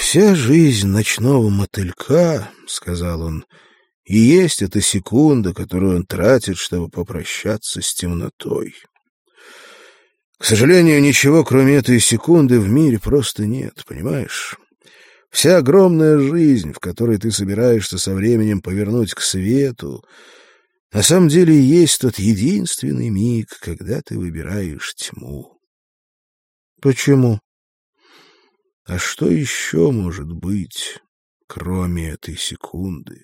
«Вся жизнь ночного мотылька, — сказал он, — и есть эта секунда, которую он тратит, чтобы попрощаться с темнотой. К сожалению, ничего, кроме этой секунды, в мире просто нет, понимаешь? Вся огромная жизнь, в которой ты собираешься со временем повернуть к свету, на самом деле и есть тот единственный миг, когда ты выбираешь тьму». «Почему?» «А что еще может быть, кроме этой секунды?»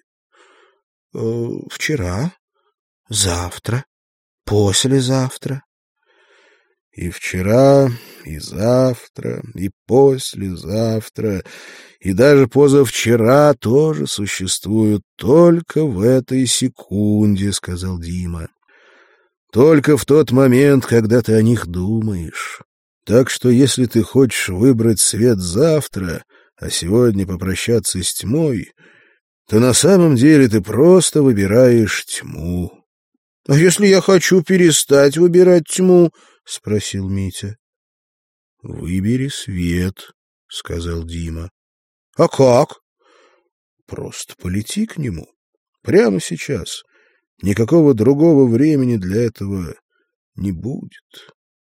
«Вчера, завтра, послезавтра». «И вчера, и завтра, и послезавтра, и даже позавчера тоже существуют только в этой секунде», — сказал Дима. «Только в тот момент, когда ты о них думаешь. Так что если ты хочешь выбрать свет завтра, а сегодня попрощаться с тьмой, то на самом деле ты просто выбираешь тьму». — А если я хочу перестать выбирать тьму? — спросил Митя. — Выбери свет, — сказал Дима. — А как? — Просто полети к нему. Прямо сейчас. Никакого другого времени для этого не будет.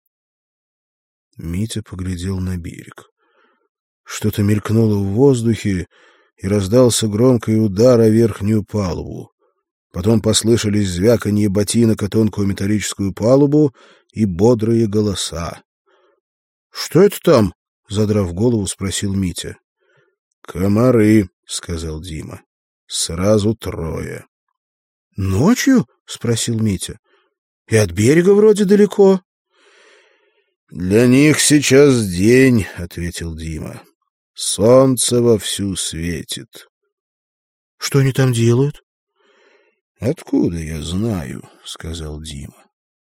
Митя поглядел на берег. Что-то мелькнуло в воздухе, и раздался громкий удар о верхнюю палубу. Потом послышались звяканье ботинок о тонкую металлическую палубу и бодрые голоса. — Что это там? — задрав голову, спросил Митя. — Комары, — сказал Дима. — Сразу 3. — Ночью? — спросил Митя. — И от берега вроде далеко. — Для них сейчас день, — ответил Дима. — Солнце вовсю светит. — Что они там делают? — Откуда я знаю, — сказал Дима.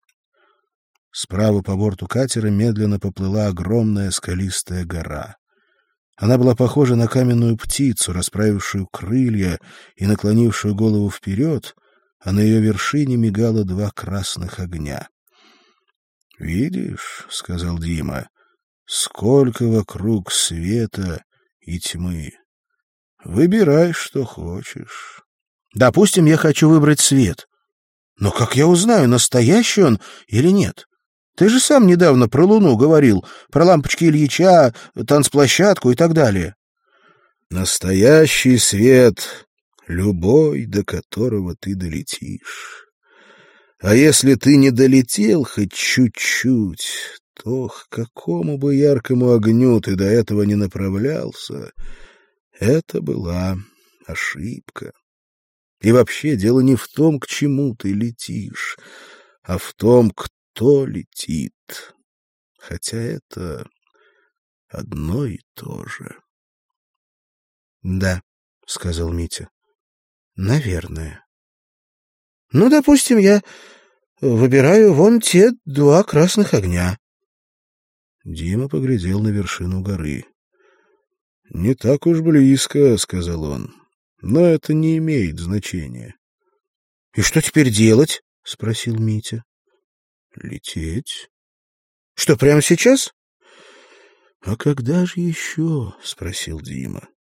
Справа по борту катера медленно поплыла огромная скалистая гора. Она была похожа на каменную птицу, расправившую крылья и наклонившую голову вперед, а на ее вершине мигало 2 красных огня. — Видишь, — сказал Дима, — сколько вокруг света и тьмы. Выбирай, что хочешь. — Допустим, я хочу выбрать свет. Но как я узнаю, настоящий он или нет? Ты же сам недавно про Луну говорил, про лампочки Ильича, танцплощадку и так далее. — Настоящий свет — любой, до которого ты долетишь. А если ты не долетел хоть чуть-чуть, то к какому бы яркому огню ты до этого не направлялся, это была ошибка. И вообще дело не в том, к чему ты летишь, а в том, кто летит. Хотя это одно и то же. — Да, — сказал Митя, — наверное. — Ну, допустим, я выбираю вон те 2 красных огня. Дима поглядел на вершину горы. — Не так уж близко, — сказал он, — но это не имеет значения. — И что теперь делать? — спросил Митя. — Лететь. — Что, прямо сейчас? — А когда же еще? — спросил Дима.